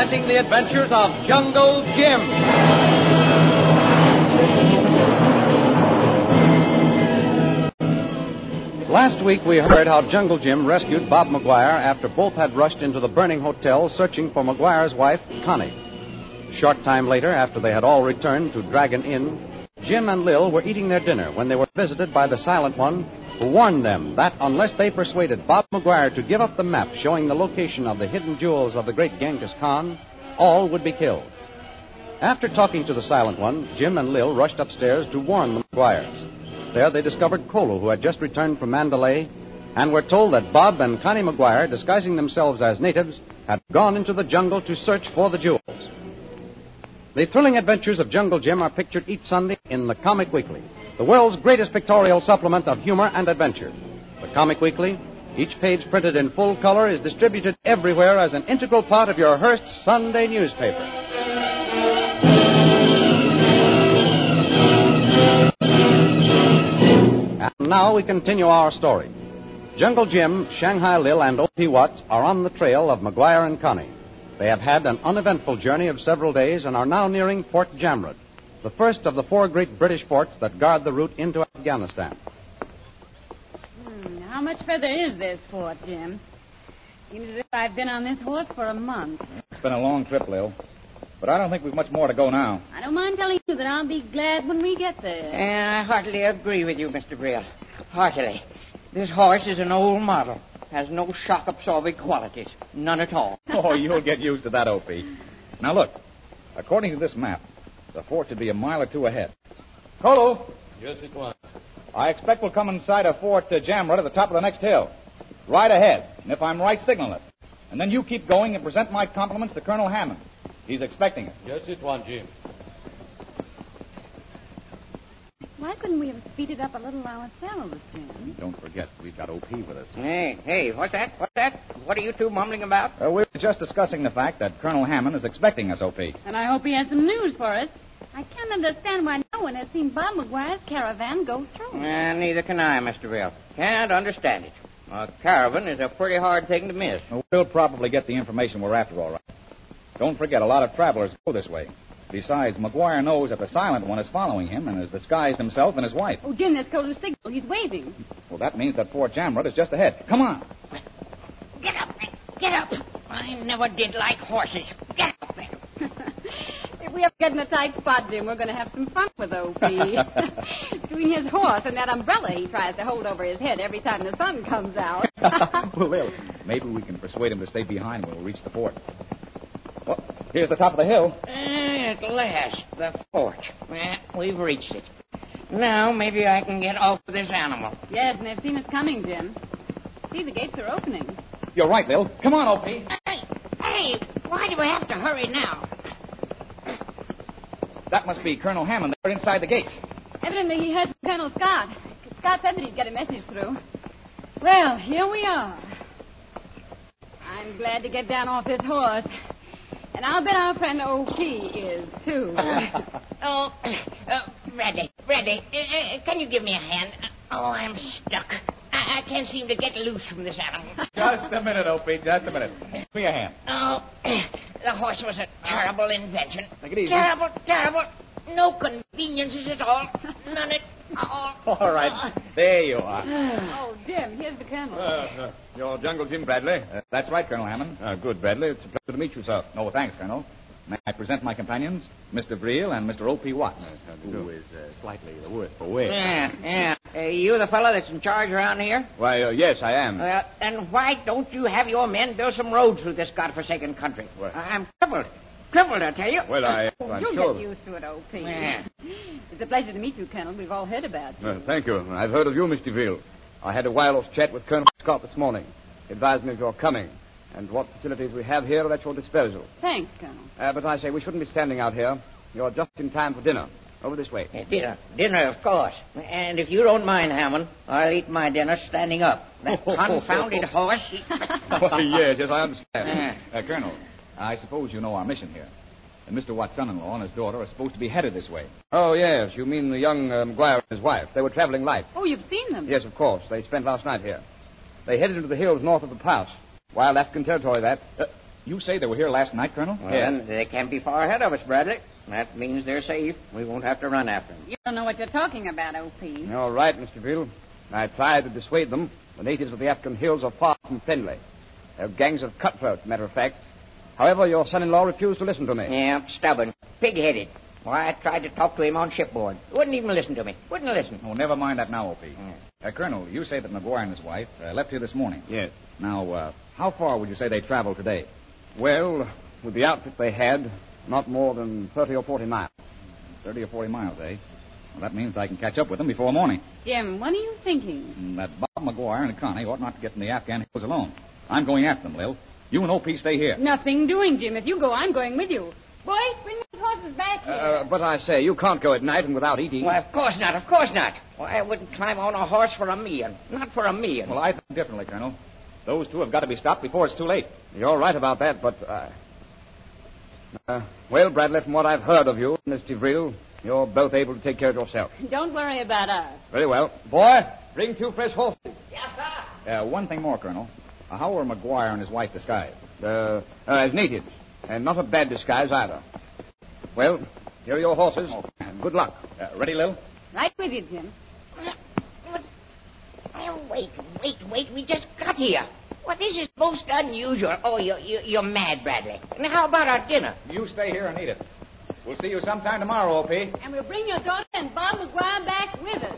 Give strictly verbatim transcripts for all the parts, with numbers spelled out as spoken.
presenting the adventures of Jungle Jim. Last week we heard how Jungle Jim rescued Bob McGuire after both had rushed into the burning hotel searching for McGuire's wife, Connie. A short time later, after they had all returned to Dragon Inn, Jim and Lil were eating their dinner when they were visited by the Silent One, who warned them that unless they persuaded Bob McGuire to give up the map showing the location of the hidden jewels of the great Genghis Khan, all would be killed. After talking to the Silent One, Jim and Lil rushed upstairs to warn the McGuires. There they discovered Kolu, who had just returned from Mandalay, and were told that Bob and Connie McGuire, disguising themselves as natives, had gone into the jungle to search for the jewels. The thrilling adventures of Jungle Jim are pictured each Sunday in the Comic Weekly, the world's greatest pictorial supplement of humor and adventure. The Comic Weekly, each page printed in full color, is distributed everywhere as an integral part of your Hearst Sunday newspaper. And now we continue our story. Jungle Jim, Shanghai Lil, and O P. Watts are on the trail of McGuire and Connie. They have had an uneventful journey of several days and are now nearing Fort Jamrud, the first of the four great British forts that guard the route into Afghanistan. Hmm, how much further is this fort, Jim? Seems as if I've been on this horse for a month. It's been a long trip, Lil. But I don't think we've much more to go now. I don't mind telling you that I'll be glad when we get there. And I heartily agree with you, Mister Brill. Heartily. This horse is an old model. Has no shock-absorbing qualities. None at all. Oh, you'll get used to that, O P. Now, look. According to this map, the fort should be a mile or two ahead. Kolu! Yes, it was. I expect we'll come inside of Fort uh, Jamrud at the top of the next hill. Right ahead. And if I'm right, signal it. And then you keep going and present my compliments to Colonel Hammond. He's expecting it. Yes, it was, Jim. Why couldn't we have speeded up a little ourselves, Jim? Don't forget, we've got O P with us. Hey, hey, what's that? What's that? What are you two mumbling about? Uh, we were just discussing the fact that Colonel Hammond is expecting us, O P. And I hope he has some news for us. I can't understand why no one has seen Bob McGuire's caravan go through. And neither can I, Mister Brill. Can't understand it. A caravan is a pretty hard thing to miss. Well, we'll probably get the information we're after, all right. Don't forget, a lot of travelers go this way. Besides, McGuire knows that the Silent One is following him and has disguised himself and his wife. Oh, Jim, that's Kolu's signal. He's waving. Well, that means that Fort Jamrud is just ahead. Come on. Get up, get up. I never did like horses. Get up. If we ever get in a tight spot, Jim, we're going to have some fun with O P. Between his horse and that umbrella he tries to hold over his head every time the sun comes out. Well, Lil, maybe we can persuade him to stay behind when we reach the fort. Well, here's the top of the hill. At last, the fort. Eh, we've reached it. Now, maybe I can get off with this animal. Yes, and they've seen us coming, Jim. See, the gates are opening. You're right, Lil. Come on, O P. Hey, hey, why do we have to hurry now? That must be Colonel Hammond. They're inside the gates. Evidently he heard from Colonel Scott. Scott said that he'd get a message through. Well, here we are. I'm glad to get down off this horse. And I'll bet our friend O P is, too. oh, uh, Bradley, Bradley, uh, uh, can you give me a hand? Oh, I'm stuck. I, I can't seem to get loose from this animal. Just a minute, O P, just a minute. Give me a hand. Oh, the horse was a terrible invention. Take it easy. Terrible, terrible. No conveniences at all. None at all. All right. There you are. Oh, Jim, here's the Colonel. Uh, uh, you're Jungle Jim Bradley. Uh, that's right, Colonel Hammond. Uh, good, Bradley. It's a pleasure to meet you, sir. Oh, thanks, Colonel. May I present my companions, Mister Brill and Mister O P. Watts. Who is uh, slightly the worse for wear. Yeah, yeah. Uh, you the fellow that's in charge around here? Why, uh, yes, I am. Uh, and why don't you have your men build some roads through this godforsaken country? Well- I'm crippled. Crippled, I tell you. Well, I, Oh, I'm you'll sure. get used to it, O P. Yeah. It's a pleasure to meet you, Colonel. We've all heard about you. Well, thank you. I've heard of you, Mister Veal. I had a wireless chat with Colonel Scott this morning. He advised me of your coming and what facilities we have here are at your disposal. Thanks, Colonel. Uh, but I say we shouldn't be standing out here. You're just in time for dinner. Over this way. Uh, dinner. Dinner, of course. And if you don't mind, Hammond, I'll eat my dinner standing up. That confounded horse. He... Why, yes, yes, I understand. Uh, Colonel, I suppose you know our mission here. And Mister Watts' son-in-law and his daughter are supposed to be headed this way. Oh, yes. You mean the young uh, McGuire and his wife. They were traveling light. Oh, you've seen them? Yes, of course. They spent last night here. They headed into the hills north of the pass. Wild African territory, that. Uh, You say they were here last night, Colonel? Well, then they can't be far ahead of us, Bradley. That means they're safe. We won't have to run after them. You don't know what you're talking about, O P. You're right, Mister Drill. I tried to dissuade them. The natives of the African hills are far from friendly. They're gangs of cutthroats, matter of fact. However, your son-in-law refused to listen to me. Yeah, stubborn. Pig-headed. Why, I tried to talk to him on shipboard. Wouldn't even listen to me. Wouldn't listen. Oh, never mind that now, O P. Mm. Uh, Colonel, you say that McGuire and his wife uh, left here this morning. Yes. Now, uh, how far would you say they traveled today? Well, with the outfit they had, not more than thirty or forty miles. Thirty or forty miles, eh? Well, that means I can catch up with them before morning. Jim, what are you thinking? And that Bob McGuire and Connie ought not to get in the Afghan hills alone. I'm going after them, Lil. You and O P stay here. Nothing doing, Jim. If you go, I'm going with you. Boys, bring those horses back here. Uh, but I say, you can't go at night and without eating. Well, of course not. Of course not. Why, I wouldn't climb on a horse for a million. Not for a million. Well, I think differently, Colonel. Those two have got to be stopped before it's too late. You're right about that, but... Uh, uh, well, Bradley, from what I've heard of you, Miss DeVril, you're both able to take care of yourself. Don't worry about us. Very well. Boy, bring two fresh horses. Yes, sir. Uh, one thing more, Colonel. Uh, how were McGuire and his wife disguised? Uh, uh, as natives, and not a bad disguise either. Well, here are your horses. Oh. And good luck. Uh, ready, Lil? Right with you, Jim. Well, wait, wait, wait. We just got here. Well, this is most unusual. Oh, you're, you're, you're mad, Bradley. Now, how about our dinner? You stay here and eat it. We'll see you sometime tomorrow, O P. And we'll bring your daughter and Bob McGuire back with us.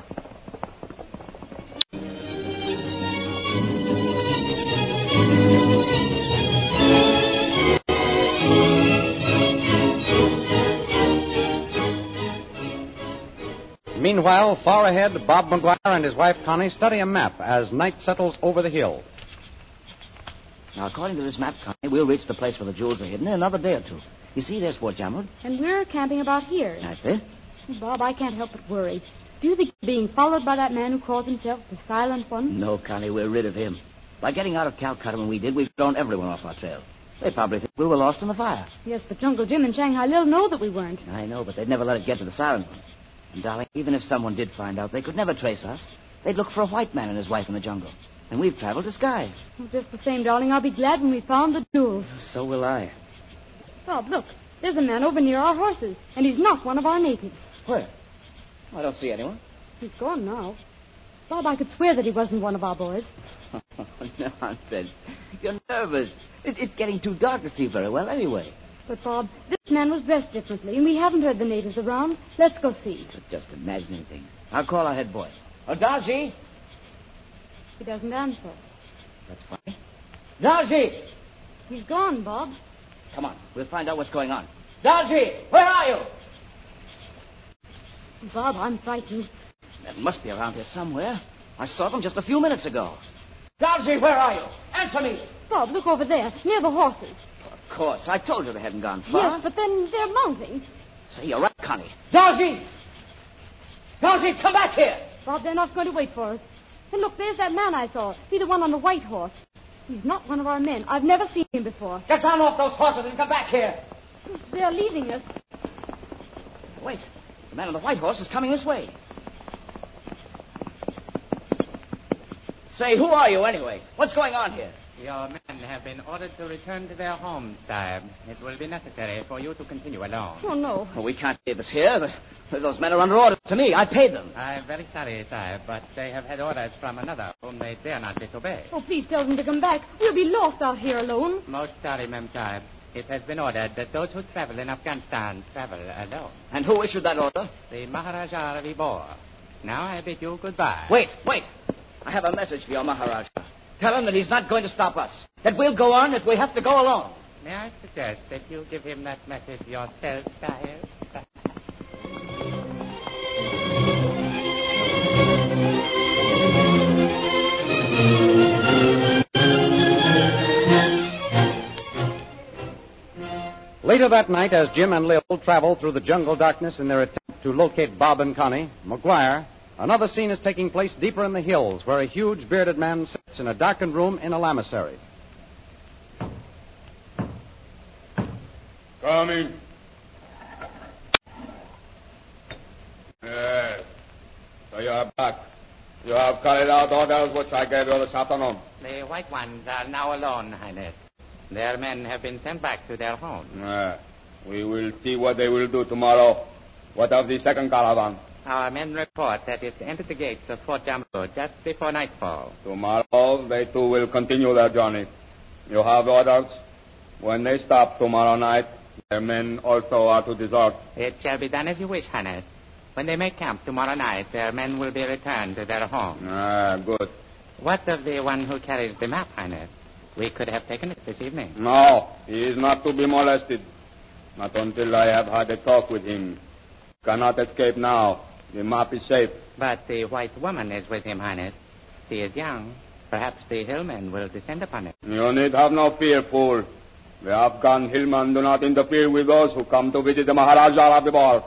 Meanwhile, far ahead, Bob McGuire and his wife Connie study a map as night settles over the hill. Now, according to this map, Connie, we'll reach the place where the jewels are hidden in another day or two. You see, there's Fort Jamrud. And we're camping about here. That's it. Bob, I can't help but worry. Do you think you're being followed by that man who calls himself the Silent One? No, Connie, we're rid of him. By getting out of Calcutta when we did, we've thrown everyone off our trail. They probably think we were lost in the fire. Yes, but Jungle Jim and Shanghai Lil know that we weren't. I know, but they'd never let it get to the Silent One. And, darling, even if someone did find out, they could never trace us. They'd look for a white man and his wife in the jungle. And we've traveled disguised. Well, just the same, darling, I'll be glad when we found the jewels. So will I. Bob, look. There's a man over near our horses, and he's not one of our natives. Where? I don't see anyone. He's gone now. Bob, I could swear that he wasn't one of our boys. Nonsense. You're nervous. It, it's getting too dark to see very well anyway. But, Bob, this man was dressed differently, and we haven't heard the natives around. Let's go see. But just imagining things. I'll call our head boy. Oh, Darcy! He doesn't answer. That's funny. Darcy! He's gone, Bob. Come on. We'll find out what's going on. Darcy! Where are you? Bob, I'm frightened. They must be around here somewhere. I saw them just a few minutes ago. Darcy, where are you? Answer me! Bob, look over there, near the horses. Of course. I told you they hadn't gone far. Yes, but then they're mounting. Say, you're right, Connie. Darcy! Darcy, come back here! Bob, they're not going to wait for us. And look, there's that man I saw. See the one on the white horse. He's not one of our men. I've never seen him before. Get down off those horses and come back here. They're leaving us. Wait. The man on the white horse is coming this way. Say, who are you anyway? What's going on here? Your men have been ordered to return to their homes, Sahib. It will be necessary for you to continue alone. Oh, no. Well, we can't leave us here. Those men are under orders to me. I paid them. I'm very sorry, Sahib, but they have had orders from another whom they dare not disobey. Oh, please tell them to come back. We'll be lost out here alone. Most sorry, Mem Sahib. It has been ordered that those who travel in Afghanistan travel alone. And who issued that order? The Maharaja of Ybor. Now I bid you goodbye. Wait, wait. I have a message for your Maharaja. Tell him that he's not going to stop us. That we'll go on if we have to go alone. May I suggest that you give him that message yourself, Sahib? Later that night, as Jim and Lil travel through the jungle darkness in their attempt to locate Bob and Connie, McGuire, another scene is taking place deeper in the hills where a huge bearded man sits in a darkened room in a lamasery. Come in. Yes. So you are back. You have carried out orders which I gave you this afternoon. The white ones are now alone, Highness. Their men have been sent back to their homes. Uh, we will see what they will do tomorrow. What of the second caravan? Our men report that it entered the gates of Fort Jamro just before nightfall. Tomorrow, they too will continue their journey. You have orders. When they stop tomorrow night, their men also are to desert. It shall be done as you wish, Highness. When they make camp tomorrow night, their men will be returned to their homes. Ah, good. What of the one who carries the map, Highness? We could have taken it this evening. No, he is not to be molested. Not until I have had a talk with him. Cannot escape now. The map is safe. But the white woman is with him, Highness. She is young. Perhaps the hillmen will descend upon her. You need have no fear, fool. The Afghan hillmen do not interfere with those who come to visit the Maharaja of the Bar.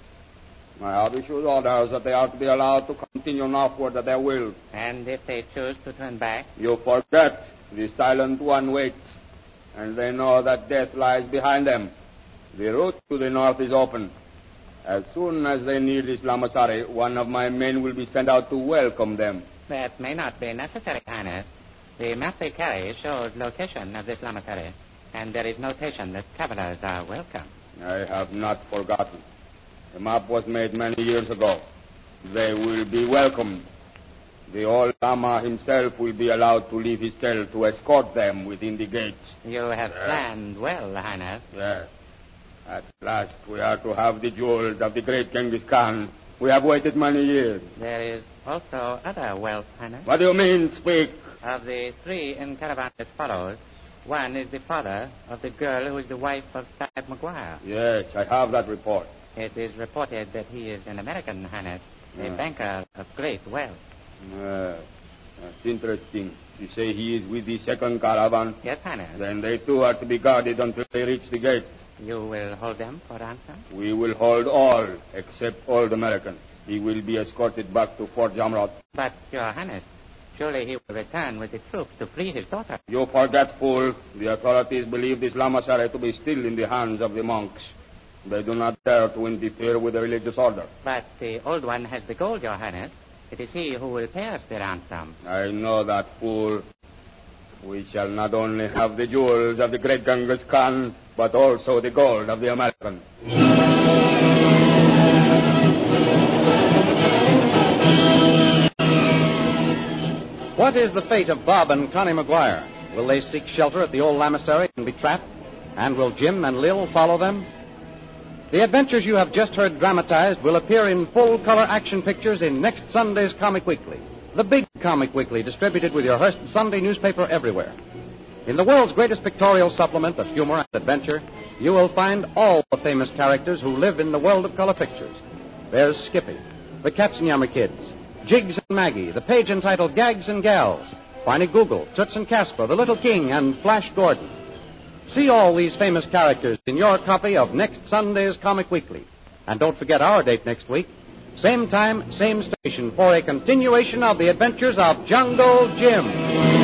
I have issued orders that they are to be allowed to continue northward at their will. And if they choose to turn back? You forget. The silent one waits, and they know that death lies behind them. The route to the north is open. As soon as they near this Lamassari, one of my men will be sent out to welcome them. That may not be necessary, Highness. The map they carry shows location of this Lamassari, and there is notation that travelers are welcome. I have not forgotten. The map was made many years ago. They will be welcomed. The old Lama himself will be allowed to leave his cell to escort them within the gates. You have yes. planned well, Highness. Yes. At last we are to have the jewels of the great Genghis Khan. We have waited many years. There is also other wealth, Highness. What do you mean, speak? Of the three in caravan that follows, one is the father of the girl who is the wife of Saad Maguire. Yes, I have that report. It is reported that he is an American, Highness, a Yeah. banker of great wealth. Uh, that's interesting. You say he is with the second caravan? Yes, Highness. Then they too are to be guarded until they reach the gate. You will hold them for ransom? We will hold all, except Old American. He will be escorted back to Fort Jamrot. But, Your Highness, surely he will return with the troops to free his daughter. You forget, fool. The authorities believe this Lamassari to be still in the hands of the monks. They do not dare to interfere with the religious order. But the old one has the gold, Your Highness. It is he who will pay us the ransom. I know that, fool. We shall not only have the jewels of the great Genghis Khan, but also the gold of the American. What is the fate of Bob and Connie Maguire? Will they seek shelter at the old Lamassari and be trapped? And will Jim and Lil follow them? The adventures you have just heard dramatized will appear in full-color action pictures in next Sunday's Comic Weekly, the big Comic Weekly distributed with your Hearst Sunday newspaper everywhere. In the world's greatest pictorial supplement of humor and adventure, you will find all the famous characters who live in the world of color pictures. There's Skippy, the Katzenjammer Kids, Jiggs and Maggie, the page entitled Gags and Gals, Barney Google, Toots and Casper, the Little King, and Flash Gordon. See all these famous characters in your copy of next Sunday's Comic Weekly. And don't forget our date next week. Same time, same station for a continuation of the adventures of Jungle Jim.